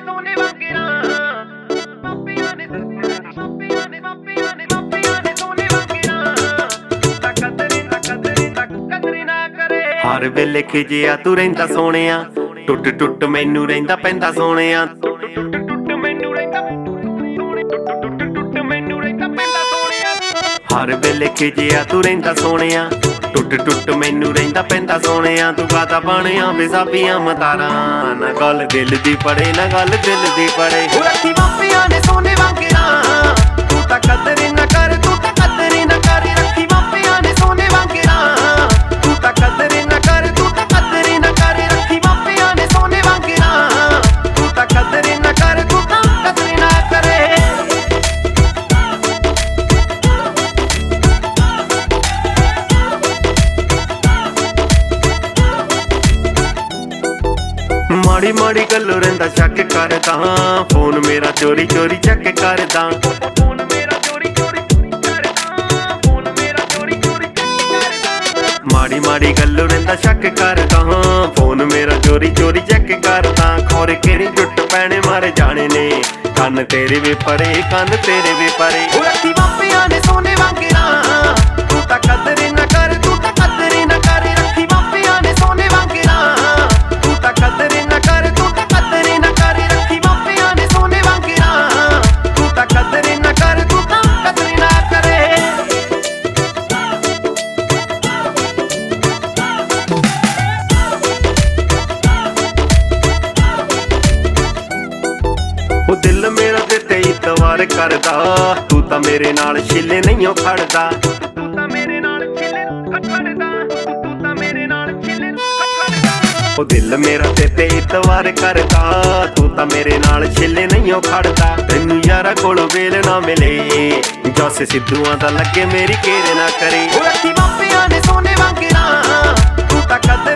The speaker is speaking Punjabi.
ਸੋਨੇ ਵਾਂਗਰਾ ਮਾਪਿਆਂ ਨੇ ਸੋਨੇ ਵਾਂਗਰਾ ਤਾਂ ਕਦਰੇ ਨਾ ਕਰੇ। ਹਰ ਵੇਲੇ ਖਿਜਿਆ ਤੂੰ ਰਹਿੰਦਾ ਸੋਹਣਿਆ, ਟੁੱਟ ਟੁੱਟ ਮੈਨੂੰ ਰਹਿੰਦਾ ਪੈਂਦਾ ਸੋਹਣਿਆ। ਹਰ ਵੇਲੇ ਖਿਜਿਆ ਤੂੰ ਰਹਿੰਦਾ ਸੋਹਣਿਆ, ਟੁੱਟ ਟੁੱਟ ਮੈਨੂੰ ਰਹਿੰਦਾ ਪੈਂਦਾ ਸੋਹਣਿਆ। ਤੂੰ ਕਾਹਦਾ ਬਣਿਆ ਬੇਸਾਬੀਆਂ ਮਤਾਰਾਂ, ਨਾ ਗੱਲ ਦਿਲ ਦੀ ਪੜੇ ਨਾ ਗੱਲ ਦਿਲ ਦੀ ਪੜੇ। ਰੱਖੀ ਮਾਪਿਆਂ ਨੇ ਸੋਨੇ ਵਾਂਗਰਾ ਤੂੰ ਤਾਂ ਕਦਰੇ ਨਾ ਕਰ, ਤੂੰ ਤਾਂ ਕਦਰੇ ਨਾ ਕਰ। ਰੱਖੀ ਮਾਪਿਆਂ ਨੇ ਸੋਨੇ ਵਾਂਗਰਾ ਤੂੰ ਤਾਂ ਕਦਰੇ ਨਾ ਕਰ, ਤੂੰ ਤਾਂ ਕਦਰੇ ਨਾ ਕਰ। ਰੱਖੀ ਮਾਪਿਆਂ ਨੇ ਸੋਨੇ ਵਾਂਗਰਾ ਤੂੰ ਤਾਂ ਕਦਰੇ ਨਾ ਕਰ, ਤੂੰ ਤਾਂ ਕਦਰੇ ਨਾ ਕਰੇ। ਮਾੜੀ ਮਾੜੀ ਗੱਲੋਂ ਰਹਿੰਦਾ ਸ਼ੱਕ ਕਰਦਾ, ਫੋਨ ਮੇਰਾ ਚੋਰੀ ਚੋਰੀ ਚੈੱਕ ਕਰਦਾ। ਫੋਨ ਮੇਰਾ ਚੋਰੀ ਚੋਰੀ ਕਰਦਾ, ਫੋਨ ਮੇਰਾ ਚੋਰੀ ਚੋਰੀ ਕਰਦਾ। ਮਾੜੀ ਮਾੜੀ ਗੱਲੋਂ ਰਹਿੰਦਾ ਸ਼ੱਕ ਕਰਦਾ, ਫੋਨ ਮੇਰਾ ਚੋਰੀ ਚੋਰੀ ਚੈੱਕ ਕਰਦਾ। ਖੋਰ ਕਿਹੜੀ ਜੁੱਟ ਪੈਣੇ ਮਾਰੇ ਜਾਣੇ ਨੇ, ਕੰਨ ਤੇਰੇ ਵੀ ਪਰੇ ਕੰਨ ਤੇਰੇ ਵੀ ਪਰੇ। ਰੱਖੀ ਮਾਪਿਆਂ ਨੇ ਸੋਨੇ ਵਾਂਗਰਾ ਤੂੰ ਤਾਂ ਕਦਰੇ ਨਾ ਕਰ, ਤੂੰ ਤਾਂ ਕਦਰੇ ਨਾ ਕਰ। ਰੱਖੀ ਮਾਪਿਆਂ ਨੇ ਸੋਨੇ ਵਾਂਗਰਾ ਤੂੰ ਤਾਂ ਕਦਰੇ ਨਾ ਕਰ, ਤੂੰ ਤਾਂ ਕਦਰੇ ਨਾ ਕਰ। ਰੱਖੀ ਮਾਪਿਆਂ ਨੇ ਸੋਨੇ ਵਾਂਗਰਾ ਤੂੰ ਤਾਂ ਕਦਰੇ ਨਾ ਕਰ, ਤੂੰ ਤਾਂ ਕਦਰੇ ਨਾ ਕਰੇ। ਉਹ ਦਿਲ ਮੇਰਾ ਤੇ ਇਤਵਾਰ ਕਰਦਾ, ਤੂੰ ਤਾਂ ਮੇਰੇ ਨਾਲ ਛਿੱਲੇ ਨਹੀਂ ਖੜਦਾ। ਤੂੰ ਤਾਂ ਮੇਰੇ ਨਾਲ ਛਿੱਲੇ ਖੜਦਾ, ਤੂੰ ਤਾਂ ਮੇਰੇ ਨਾਲ ਛਿੱਲੇ ਖੜਦਾ। ਉਹ ਦਿਲ ਮੇਰਾ ਤੇ ਇਤਵਾਰ ਕਰਦਾ, ਤੂੰ ਤਾਂ ਮੇਰੇ ਨਾਲ ਛਿੱਲੇ ਨਹੀਂ ਖੜਦਾ। ਤੈਨੂੰ ਯਾਰਾ ਕੋਲੋਂ ਵੇਲ ਨਾ ਮਿਲੇ, ਜੱਸ ਸਿੱਧੂਆਂ ਦਾ ਲੱਗੇ ਮੇਰੀ ਕੇਰੇ ਨਾ ਕਰੇ। ਰੱਖੀ ਮਾਪਿਆਂ ਨੇ ਸੋਨੇ ਵਾਂਗਰਾ ਤੂੰ ਤਾਂ ਕਦਰ